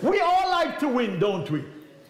We all like to win, don't we?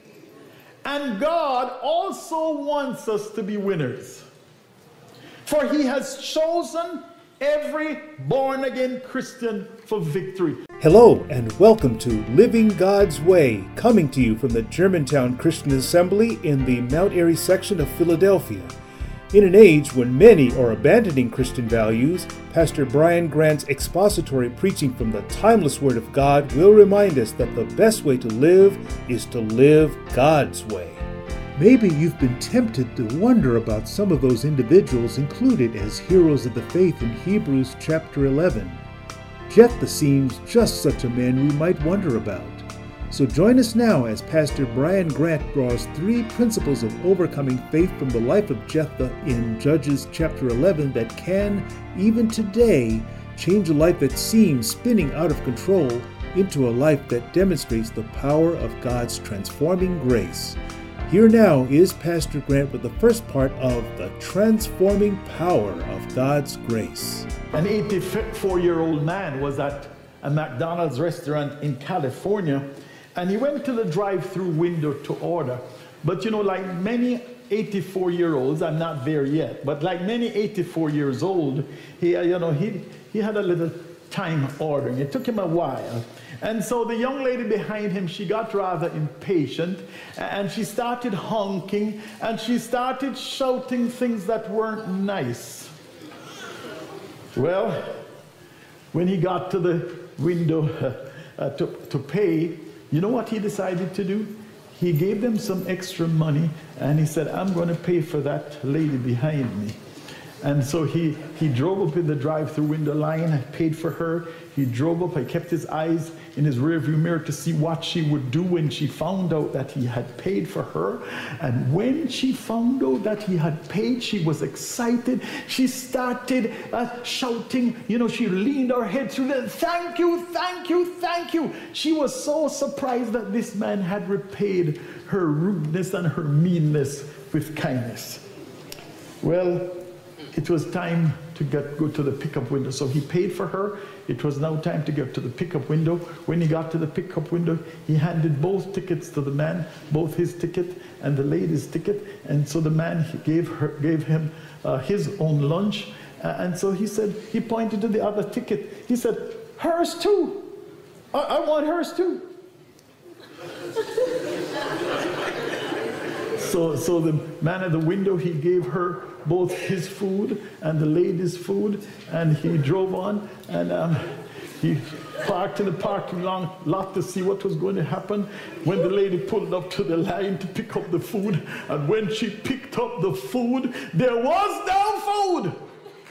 And God also wants us to be winners. For he has chosen every born-again Christian for victory. Hello and welcome to Living God's Way, coming to you from the Germantown Christian Assembly in the Mount Airy section of Philadelphia. In an age when many are abandoning Christian values, Pastor Brian Grant's expository preaching from the timeless Word of God will remind us that the best way to live is to live God's way. Maybe you've been tempted to wonder about some of those individuals included as heroes of the faith in Hebrews chapter 11. Jephthah seems just such a man we might wonder about. So join us now as Pastor Brian Grant draws three principles of overcoming faith from the life of Jephthah in Judges chapter 11 that can, even today, change a life that seems spinning out of control into a life that demonstrates the power of God's transforming grace. Here now is Pastor Grant with the first part of the transforming power of God's grace. An 84-year-old man was at a McDonald's restaurant in California, and he went to the drive-through window to order. But you know, like many 84-year-olds, I'm not there yet, but like many 84 years old, he had a little time ordering. It took him a while. And so the young lady behind him, she got rather impatient, and she started honking, and she started shouting things that weren't nice. Well, when he got to the window to pay, you know what he decided to do? He gave them some extra money, and he said, I'm going to pay for that lady behind me. And so he drove up in the drive-through window line, paid for her. He drove up, he kept his eyes in his rearview mirror to see what she would do when she found out that he had paid for her. And when she found out that he had paid, she was excited. She started shouting, she leaned her head through the, thank you, thank you, thank you. She was so surprised that this man had repaid her rudeness and her meanness with kindness. Well, it was time to go to the pickup window. So he paid for her. It was now time to get to the pickup window. When he got to the pickup window, he handed both tickets to the man, both his ticket and the lady's ticket. And so the man gave him his own lunch. And so he pointed to the other ticket. He said, hers too. I want hers too. So the man at the window, he gave her both his food and the lady's food, and he drove on, and he parked in the parking lot to see what was going to happen when the lady pulled up to the line to pick up the food. And when she picked up the food, there was no food.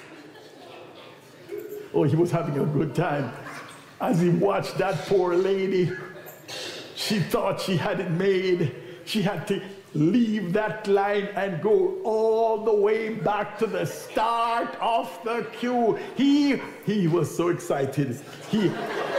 Oh, he was having a good time. As he watched that poor lady, she thought she had it made. She had to leave that line and go all the way back to the start of the queue. He was so excited. The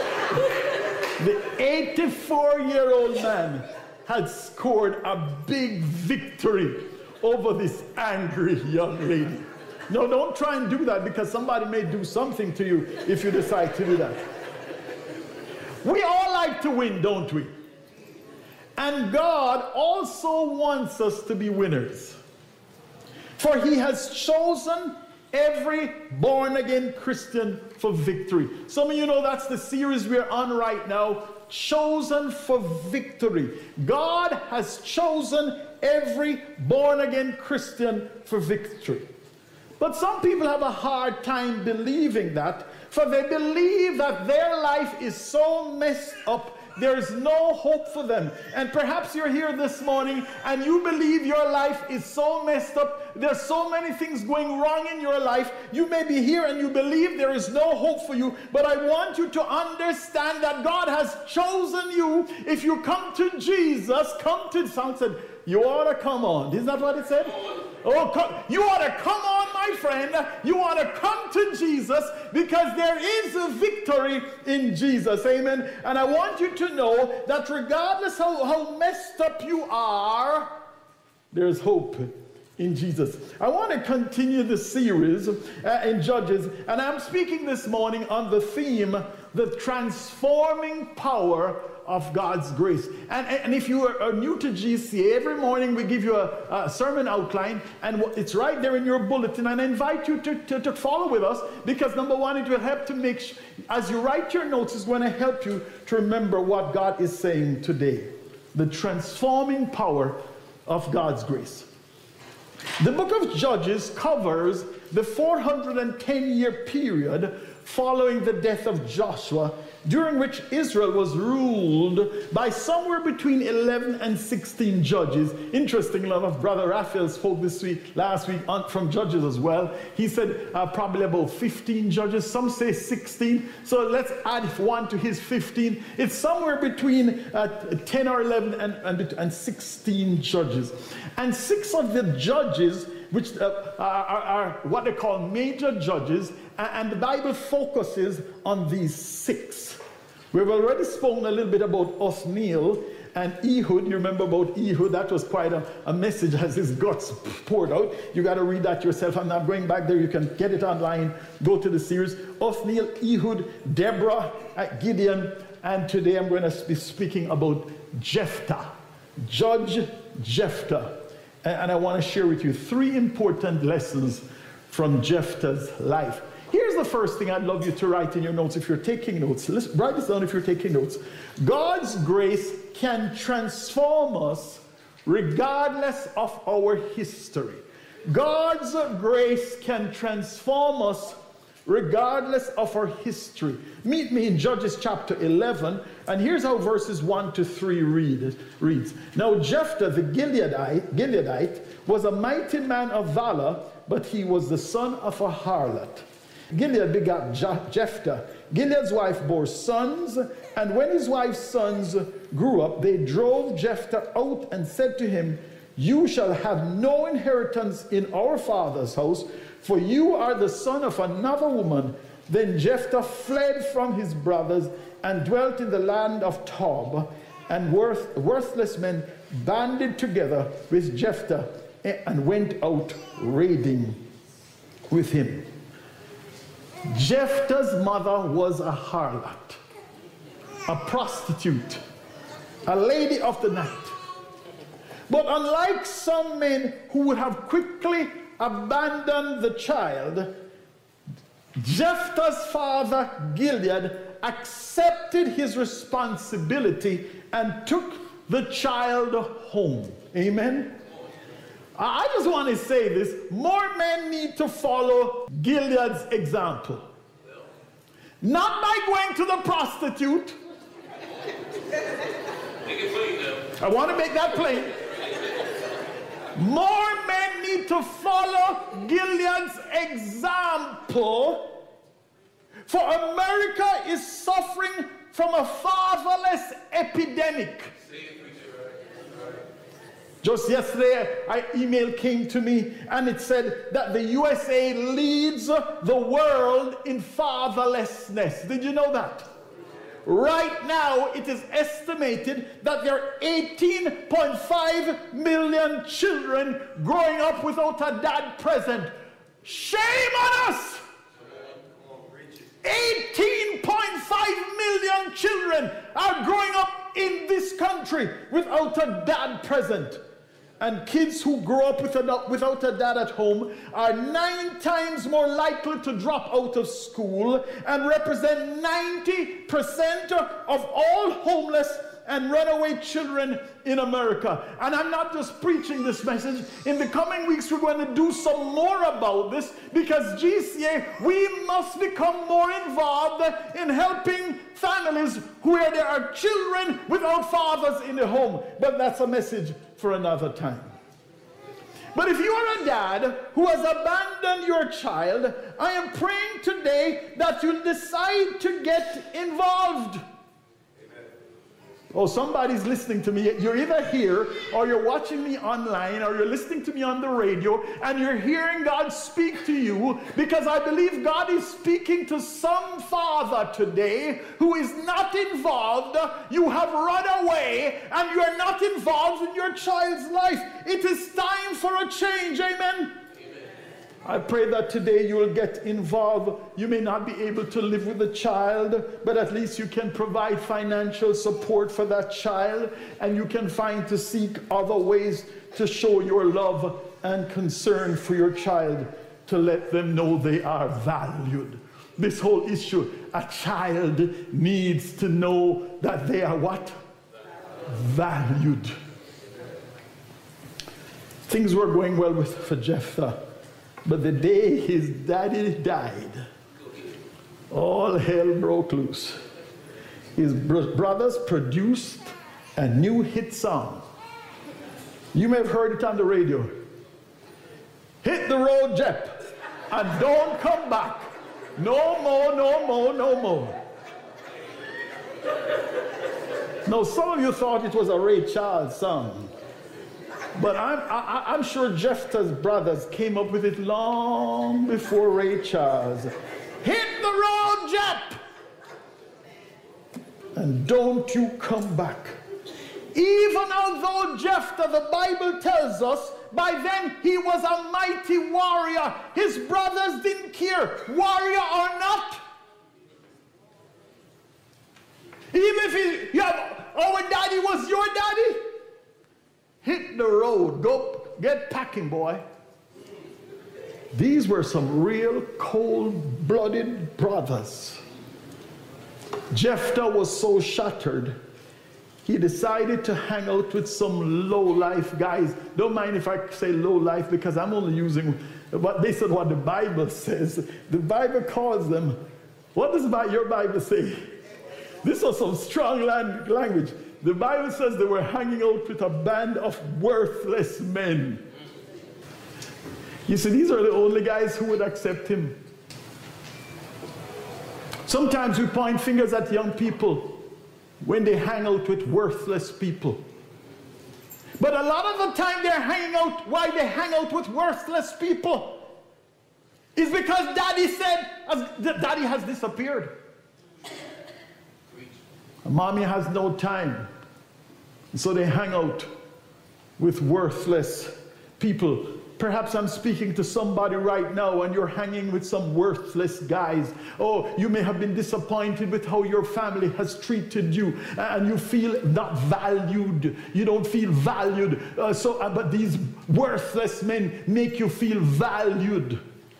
84-year-old man had scored a big victory over this angry young lady. No, don't try and do that, because somebody may do something to you if you decide to do that. We all like to win, don't we? And God also wants us to be winners. For he has chosen every born-again Christian for victory. Some of you know that's the series we're on right now, Chosen for Victory. God has chosen every born-again Christian for victory. But some people have a hard time believing that, for they believe that their life is so messed up, there's no hope for them. And perhaps you're here this morning and you believe your life is so messed up. There's so many things going wrong in your life. You may be here and you believe there is no hope for you. But I want you to understand that God has chosen you. If you come to Jesus, someone said, you ought to come on. Isn't that what it said? Oh, you ought to come on, my friend. You ought to come to Jesus, because there is a victory in Jesus. Amen. And I want you to know that regardless how messed up you are, there's hope in Jesus. I want to continue the series in Judges, and I'm speaking this morning on the theme, the transforming power of God's grace. And if you are new to GCA, every morning we give you a sermon outline, and it's right there in your bulletin, and I invite you to follow with us, because number one, it will help to make sure, as you write your notes, it's going to help you to remember what God is saying today. The transforming power of God's grace. The book of Judges covers the 410-year period following the death of Joshua, during which Israel was ruled by somewhere between 11 and 16 judges. Interestingly enough, Brother Raphael spoke last week from Judges as well. He said probably about 15 judges. Some say 16. So let's add one to his 15. It's somewhere between 10 or 11 and 16 judges. And 6 of the judges, which are what they call major judges, and the Bible focuses on these 6. We've already spoken a little bit about Othniel and Ehud. You remember about Ehud? That was quite a message as his guts poured out. You got to read that yourself. I'm not going back there. You can get it online. Go to the series. Othniel, Ehud, Deborah, Gideon, and today I'm going to be speaking about Jephthah. Judge Jephthah. And I want to share with you 3 important lessons from Jephthah's life. Here's the first thing I'd love you to write in your notes if you're taking notes. Write this down if you're taking notes. God's grace can transform us regardless of our history. God's grace can transform us regardless of our history. Meet me in Judges chapter 11, and here's how verses 1 to 3 reads. Now Jephthah the Gileadite was a mighty man of valor, but he was the son of a harlot. Gilead begat Jephthah. Gilead's wife bore sons, and when his wife's sons grew up, they drove Jephthah out and said to him, "You shall have no inheritance in our father's house, for you are the son of another woman." Then Jephthah fled from his brothers and dwelt in the land of Tob, and worthless men banded together with Jephthah and went out raiding with him. Jephthah's mother was a harlot, a prostitute, a lady of the night. But unlike some men who would have quickly abandoned the child, Jephthah's father, Gilead, accepted his responsibility and took the child home. Amen? I just want to say this. More men need to follow Gilead's example. Not by going to the prostitute. Make it plain now. I want to make that plain. More men need to follow Gilead's example, for America is suffering from a fatherless epidemic. Just yesterday, an email came to me, and it said that the USA leads the world in fatherlessness. Did you know that? Right now, it is estimated that there are 18.5 million children growing up without a dad present. Shame on us! 18.5 million children are growing up in this country without a dad present. And kids who grow up without a dad at home are 9 times more likely to drop out of school and represent 90% of all homeless and runaway children in America. And I'm not just preaching this message. In the coming weeks, we're going to do some more about this, because GCA, we must become more involved in helping families where there are children without fathers in the home. But that's a message for another time. But if you are a dad who has abandoned your child, I am praying today that you'll decide to get involved. Oh, somebody's listening to me. You're either here, or you're watching me online, or you're listening to me on the radio, and you're hearing God speak to you, because I believe God is speaking to some father today who is not involved. You have run away, and you are not involved in your child's life. It is time for a change. Amen? I pray that today you will get involved. You may not be able to live with the child, but at least you can provide financial support for that child, and you can seek other ways to show your love and concern for your child, to let them know they are valued. This whole issue, a child needs to know that they are what? Valued. Things were going well for Jephthah, but the day his daddy died, all hell broke loose. His brothers produced a new hit song. You may have heard it on the radio. Hit the road, Jep, and don't come back. No more, no more, no more. Now, some of you thought it was a Ray Charles song, but I'm sure Jephthah's brothers came up with it long before Ray Charles. Hit the road, Jep, and don't you come back. Even although Jephthah, the Bible tells us, by then he was a mighty warrior, his brothers didn't care, warrior or not. Even if our daddy was your daddy, hit the road, go get packing, boy. These were some real cold-blooded brothers. Jephthah was so shattered, he decided to hang out with some low-life guys. Don't mind if I say low-life, because I'm only using what they said, what the Bible says. The Bible calls them, what does your Bible say? This was some strong language. The Bible says they were hanging out with a band of worthless men. You see, these are the only guys who would accept him. Sometimes we point fingers at young people when they hang out with worthless people. But a lot of the time why they hang out with worthless people is because daddy said, daddy has disappeared. Mommy has no time. So they hang out with worthless people. Perhaps I'm speaking to somebody right now and you're hanging with some worthless guys. Oh, you may have been disappointed with how your family has treated you and you feel not valued. You don't feel valued. But these worthless men make you feel valued.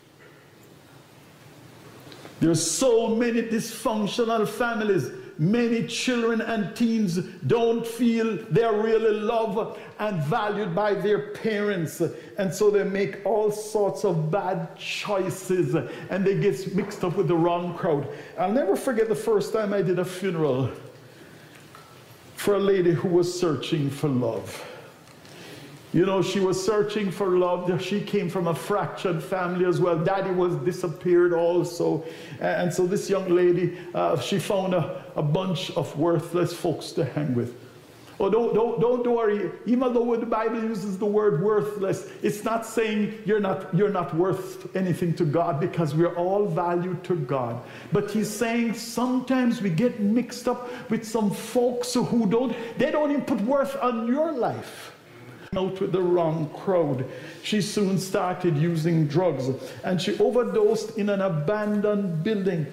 There's so many dysfunctional families. Many children and teens don't feel they're really loved and valued by their parents. And so they make all sorts of bad choices and they get mixed up with the wrong crowd. I'll never forget the first time I did a funeral for a lady who was searching for love. You know, she was searching for love. She came from a fractured family as well. Daddy was disappeared also. And so this young lady, she found a bunch of worthless folks to hang with. Oh, don't worry. Even though the Bible uses the word worthless, it's not saying you're not worth anything to God, because we're all valued to God. But he's saying sometimes we get mixed up with some folks who don't even put worth on your life. Out with the wrong crowd. She soon started using drugs and she overdosed in an abandoned building.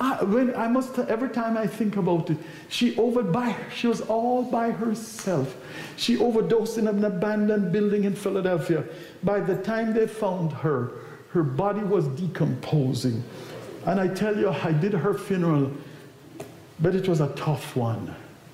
Every time I think about it, she was all by herself. She overdosed in an abandoned building in Philadelphia. By the time they found her, her body was decomposing. And I tell you, I did her funeral, but it was a tough one.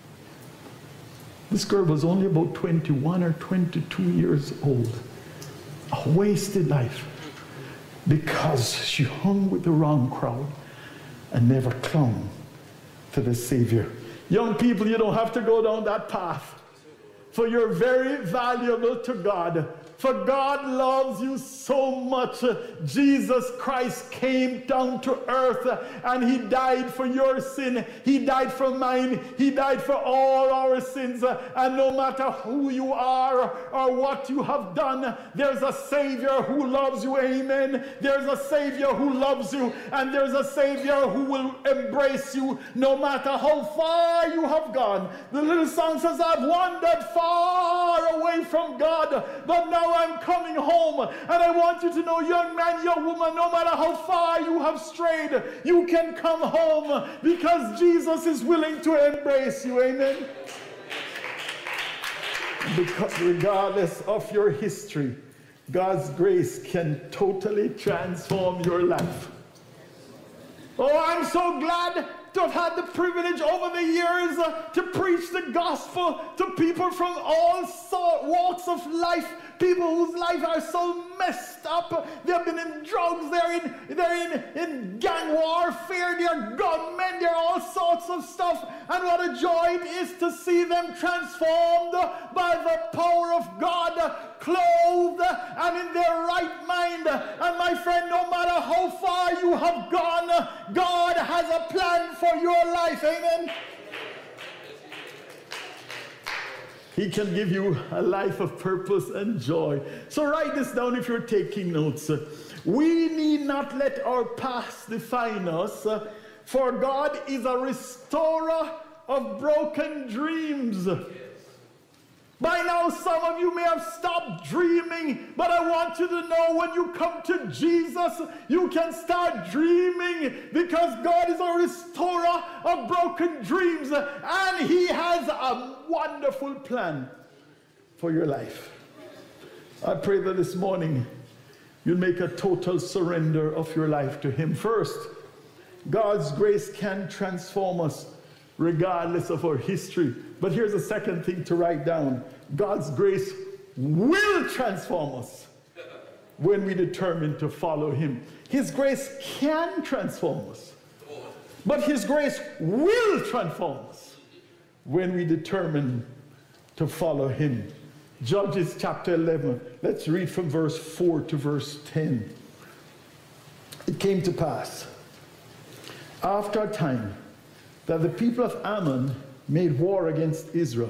This girl was only about 21 or 22 years old. A wasted life because she hung with the wrong crowd and never clung to the Savior. Young people, you don't have to go down that path, for you're very valuable to God. For God loves you so much. Jesus Christ came down to earth and he died for your sin. He died for mine. He died for all our sins. And no matter who you are or what you have done, there's a Savior who loves you. Amen. There's a Savior who loves you, and there's a Savior who will embrace you no matter how far you have gone. The little song says, I've wandered far away from God, but now now I'm coming home. And I want you to know, young man, young woman, no matter how far you have strayed, you can come home because Jesus is willing to embrace you. Amen. Because regardless of your history, God's grace can totally transform your life. Oh, I'm so glad to have had the privilege over the years to preach the gospel to people from all walks of life, people whose lives are so messed up. They've been in drugs, they're in gang warfare, they're gunmen, they're all sorts of stuff. And what a joy it is to see them transformed by the power of God, clothed and in their right mind. And my friend, no matter how far you have gone, God has a plan for your life. Amen. He can give you a life of purpose and joy. So write this down if you're taking notes. We need not let our past define us, for God is a restorer of broken dreams. By now, some of you may have stopped dreaming, but I want you to know when you come to Jesus, you can start dreaming because God is a restorer of broken dreams and He has a wonderful plan for your life. I pray that this morning you'll make a total surrender of your life to Him. First, God's grace can transform us regardless of our history. But here's the second thing to write down. God's grace will transform us when we determine to follow Him. His grace can transform us, but His grace will transform us when we determine to follow Him. Judges chapter 11. Let's read from verse 4 to verse 10. It came to pass, after a time, that the people of Ammon made war against Israel.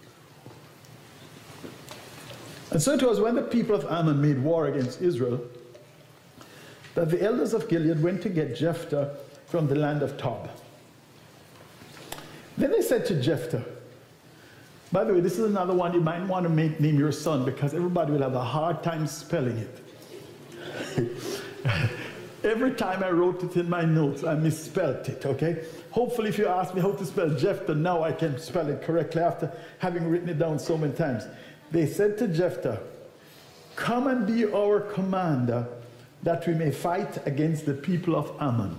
And so it was when the people of Ammon made war against Israel that the elders of Gilead went to get Jephthah from the land of Tob. Then they said to Jephthah, by the way, this is another one you might want to name your son because everybody will have a hard time spelling it. Every time I wrote it in my notes, I misspelled it, okay? Hopefully, if you ask me how to spell Jephthah, now I can spell it correctly after having written it down so many times. They said to Jephthah, come and be our commander that we may fight against the people of Ammon.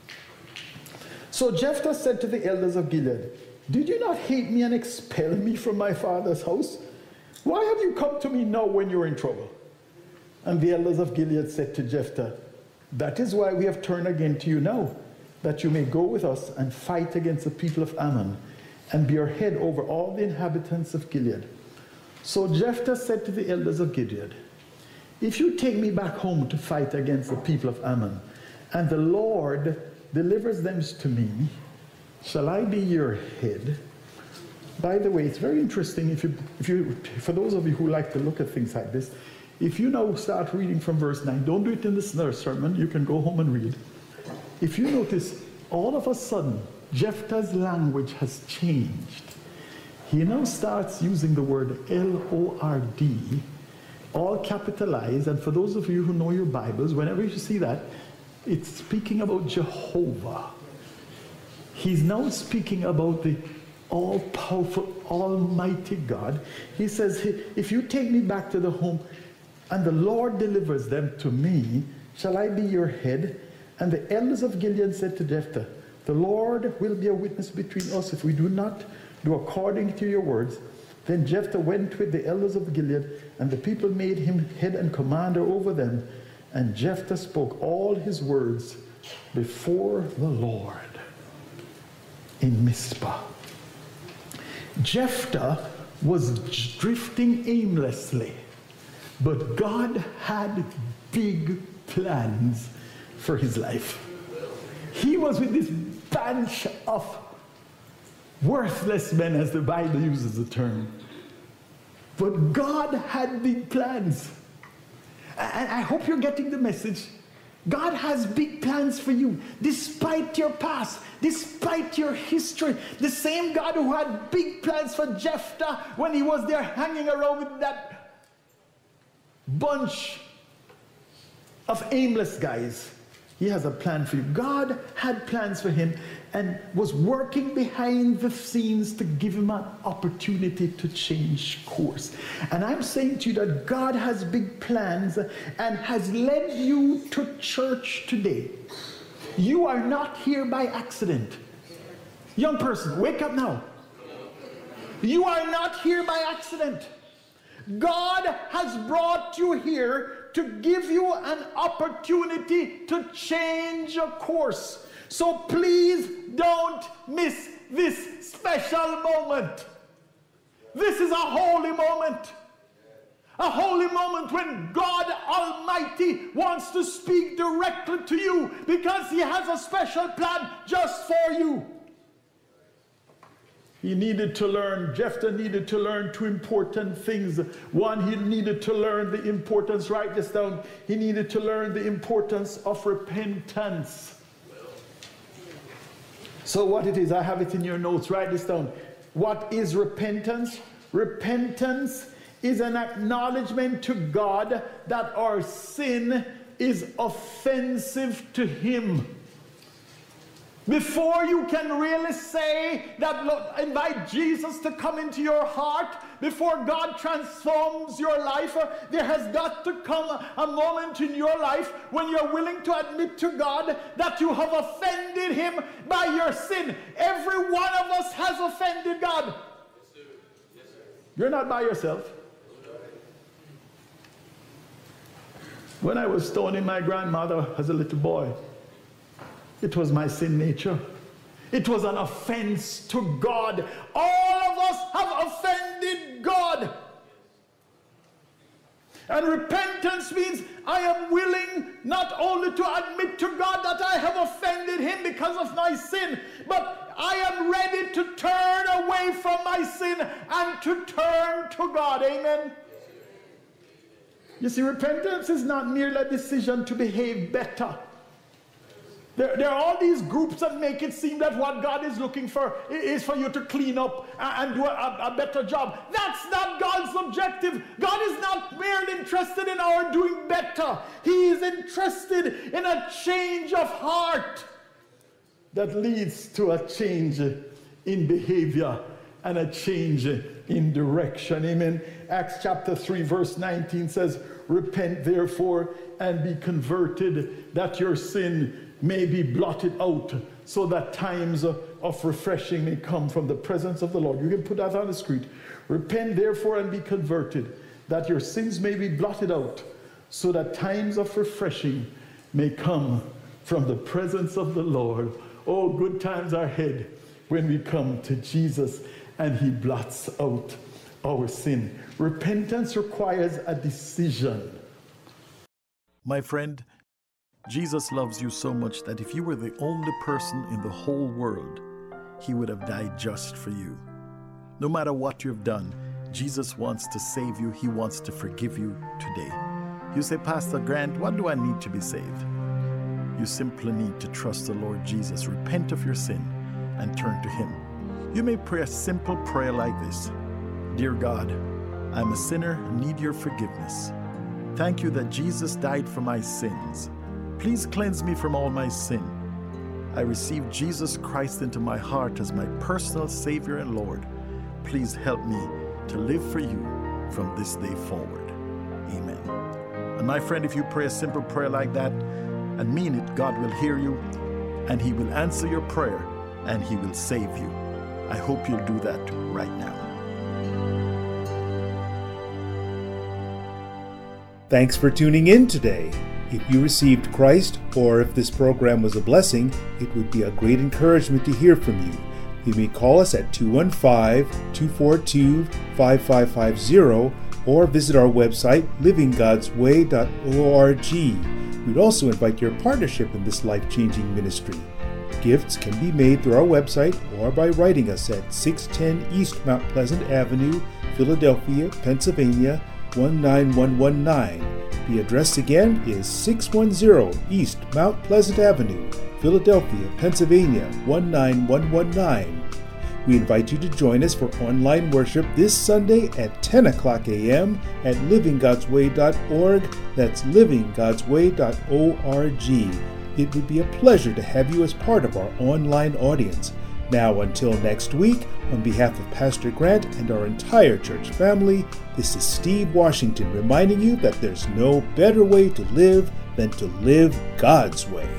So Jephthah said to the elders of Gilead, did you not hate me and expel me from my father's house? Why have you come to me now when you're in trouble? And the elders of Gilead said to Jephthah, that is why we have turned again to you now, that you may go with us and fight against the people of Ammon and be our head over all the inhabitants of Gilead. So Jephthah said to the elders of Gilead, if you take me back home to fight against the people of Ammon, and the Lord delivers them to me, shall I be your head? By the way, it's very interesting if you for those of you who like to look at things like this, if you now start reading from verse 9, don't do it in this sermon, you can go home and read. If you notice, all of a sudden, Jephthah's language has changed. He now starts using the word L-O-R-D, all capitalized, and for those of you who know your Bibles, whenever you see that, it's speaking about Jehovah. He's now speaking about the all-powerful, almighty God. He says, if you take me back to the home, and the Lord delivers them to me, shall I be your head? And the elders of Gilead said to Jephthah, the Lord will be a witness between us if we do not do according to your words. Then Jephthah went with the elders of Gilead, and the people made him head and commander over them. And Jephthah spoke all his words before the Lord in Mizpah. Jephthah was drifting aimlessly, but God had big plans for his life. He was with this bunch of worthless men, as the Bible uses the term. But God had big plans. And I hope you're getting the message. God has big plans for you, despite your past, despite your history. The same God who had big plans for Jephthah when he was there hanging around with that bunch of aimless guys. He has a plan for you. God had plans for him and was working behind the scenes to give him an opportunity to change course. And I'm saying to you that God has big plans and has led you to church today. You are not here by accident. Young person, wake up now. You are not here by accident. God has brought you here to give you an opportunity to change your course. So please don't miss this special moment. This is a holy moment. A holy moment when God Almighty wants to speak directly to you because he has a special plan just for you. He needed to learn, Jephthah needed to learn two important things. One, he needed to learn the importance, write this down, he needed to learn the importance of repentance. So what it is, I have it in your notes, write this down. What is repentance? Repentance is an acknowledgement to God that our sin is offensive to him. Before you can really say that, look, invite Jesus to come into your heart, before God transforms your life, there has got to come a moment in your life when you're willing to admit to God that you have offended him by your sin. Every one of us has offended God. Yes, sir. Yes, sir. You're not by yourself. When I was stoning my grandmother as a little boy, it was my sin nature. It was an offense to God. All of us have offended God. And repentance means I am willing not only to admit to God that I have offended him because of my sin, but I am ready to turn away from my sin and to turn to God. Amen. You see, repentance is not merely a decision to behave better. There are all these groups that make it seem that what God is looking for is for you to clean up and do a better job. That's not God's objective. God is not merely interested in our doing better. He is interested in a change of heart that leads to a change in behavior and a change in direction. Amen. Acts chapter 3 verse 19 says, "Repent therefore and be converted, that your sin may be blotted out, so that times of refreshing may come from the presence of the Lord." You can put that on the screen. Repent therefore and be converted, that your sins may be blotted out, so that times of refreshing may come from the presence of the Lord. Oh, good times are ahead when we come to Jesus and he blots out our sin. Repentance requires a decision. My friend, Jesus loves you so much that if you were the only person in the whole world, he would have died just for you. No matter what you've done, Jesus wants to save you. He wants to forgive you today. You say, "Pastor Grant, what do I need to be saved?" You simply need to trust the Lord Jesus, repent of your sin, and turn to him. You may pray a simple prayer like this: "Dear God, I'm a sinner and need your forgiveness. Thank you that Jesus died for my sins. Please cleanse me from all my sin. I receive Jesus Christ into my heart as my personal Savior and Lord. Please help me to live for you from this day forward. Amen." And my friend, if you pray a simple prayer like that and mean it, God will hear you and he will answer your prayer and he will save you. I hope you'll do that right now. Thanks for tuning in today. If you received Christ, or if this program was a blessing, it would be a great encouragement to hear from you. You may call us at 215-242-5550 or visit our website, livinggodsway.org. We'd also invite your partnership in this life-changing ministry. Gifts can be made through our website or by writing us at 610 East Mount Pleasant Avenue, Philadelphia, Pennsylvania, 19119. The address again is 610 East Mount Pleasant Avenue, Philadelphia, Pennsylvania, 19119. We invite you to join us for online worship this Sunday at 10 o'clock a.m. at livinggodsway.org. That's livinggodsway.org. It would be a pleasure to have you as part of our online audience. Now, until next week, on behalf of Pastor Grant and our entire church family, this is Steve Washington reminding you that there's no better way to live than to live God's way.